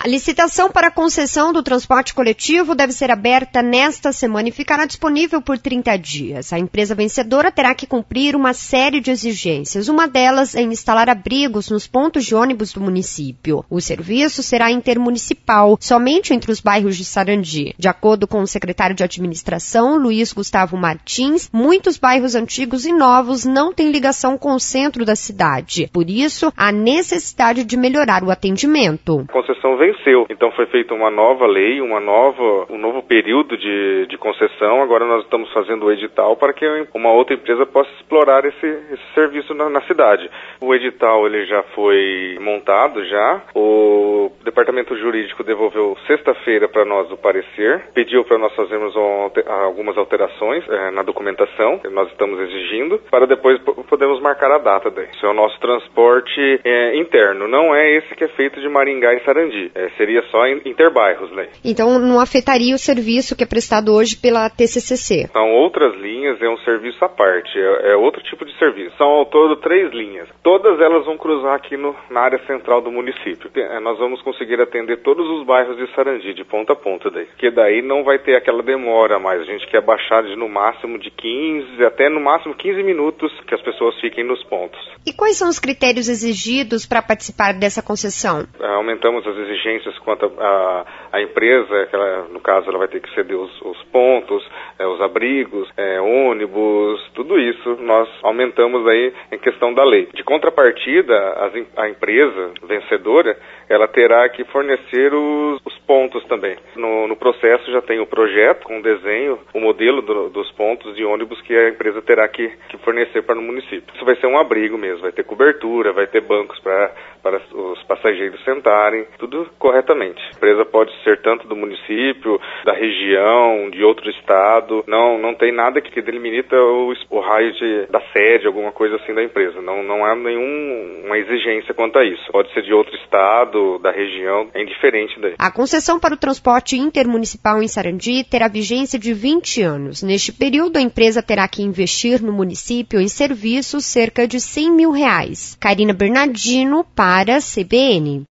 A licitação para a concessão do transporte coletivo deve ser aberta nesta semana e ficará disponível por 30 dias. A empresa vencedora terá que cumprir uma série de exigências. Uma delas é instalar abrigos nos pontos de ônibus do município. O serviço será intermunicipal, somente entre os bairros de Sarandi. De acordo com o secretário de Administração, Luiz Gustavo Martins, muitos bairros antigos e novos não têm ligação com o centro da cidade. Por isso, há necessidade de melhorar o atendimento. A concessão venceu, então foi feita uma nova lei, um novo período de concessão. Agora nós estamos fazendo o edital para que uma outra empresa possa explorar esse serviço na cidade. O edital ele já foi montado já. O departamento jurídico devolveu sexta-feira para nós o parecer, pediu para nós fazermos algumas alterações na documentação que nós estamos exigindo, para depois podermos marcar a data daí. Isso é o nosso transporte interno, não é esse que é feito de Maringá e Sarandi, seria só interbairros, né? Então não afetaria o serviço que é prestado hoje pela TCCC? São outras linhas, é um serviço à parte, é outro tipo de serviço. São ao todo 3 linhas. Todas elas vão cruzar aqui na área central do município. Nós vamos conseguir atender todos os bairros de Sarandi, de ponta a ponta daí. Porque daí não vai ter aquela demora mais. A gente quer baixar de no máximo de 15, até no máximo 15 minutos que as pessoas fiquem nos pontos. E quais são os critérios exigidos para participar dessa concessão? Aumentamos as exigências quanto a empresa, que no caso ela vai ter que ceder os pontos, os abrigos, ônibus, tudo isso nós aumentamos aí em questão da lei. De contrapartida, a empresa vencedora, ela terá que fornecer os pontos também. No processo já tem o projeto com o desenho, o modelo dos pontos de ônibus que a empresa terá que fornecer para o município. Isso vai ser um abrigo mesmo, vai ter cobertura, vai ter bancos para os passageiros sentarem, tudo corretamente. A empresa pode ser tanto do município, da região, de outro estado, não tem nada que delimita o raio da sede, alguma coisa assim da empresa. Não há nenhuma exigência quanto a isso. Pode ser de outro estado, da região, é indiferente daí. A concessão para o transporte intermunicipal em Sarandi terá vigência de 20 anos. Neste período, a empresa terá que investir no município em serviços cerca de R$100 mil. Karina Bernardino para a CBN.